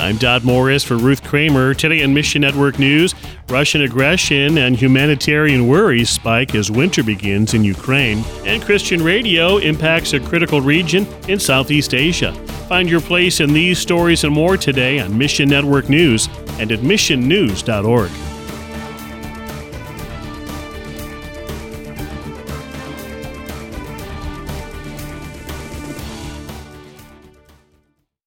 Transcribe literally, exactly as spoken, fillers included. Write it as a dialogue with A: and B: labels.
A: I'm Dodd Morris for Ruth Kramer. Today on Mission Network News, Russian aggression and humanitarian worries spike as winter begins in Ukraine. And Christian radio impacts a critical region in Southeast Asia. Find your place in these stories and more today on Mission Network News and at mission news dot org.